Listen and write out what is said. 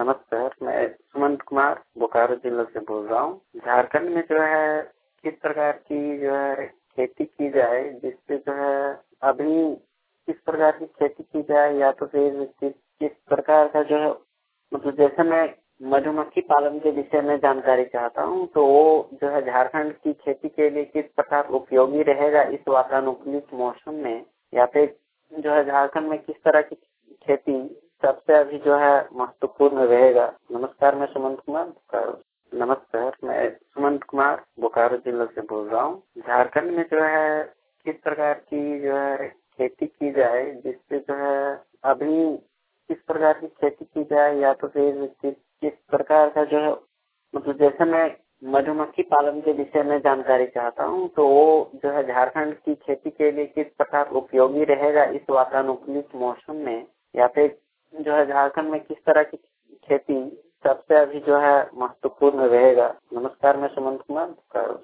नमस्कार, मैं सुमंत कुमार बोकारो जिला से बोल रहा हूँ। झारखंड में जो है किस प्रकार की जो है खेती की जाए, जिससे जो है अभी किस प्रकार की खेती की जाए, या तो फिर किस प्रकार का जो है मतलब जैसे मैं मधुमक्खी पालन के विषय में जानकारी चाहता हूँ, तो वो जो है झारखंड की खेती के लिए किस प्रकार उपयोगी रहेगा इस वातानुकूलित मौसम में, या फिर जो है झारखंड में किस तरह की खेती सबसे अभी जो है महत्वपूर्ण रहेगा। नमस्कार, मैं सुमंत कुमार बोकारो। नमस्कार, मैं सुमंत कुमार बोकारो जिला से बोल रहा हूँ। झारखंड में जो है किस प्रकार की जो है खेती की जाए, जिससे जो है अभी किस प्रकार की खेती की जाए, या तो फिर किस प्रकार का जो है मतलब जैसे मैं मधुमक्खी पालन के विषय में जानकारी चाहता हूँ, तो वो जो है झारखंड की खेती के लिए किस प्रकार उपयोगी रहेगा इस वातानुकूलित मौसम में, या फिर जो है झारखंड में किस तरह की खेती सबसे अभी जो है महत्वपूर्ण रहेगा। नमस्कार, मैं सुमंत कुमार बोकारो।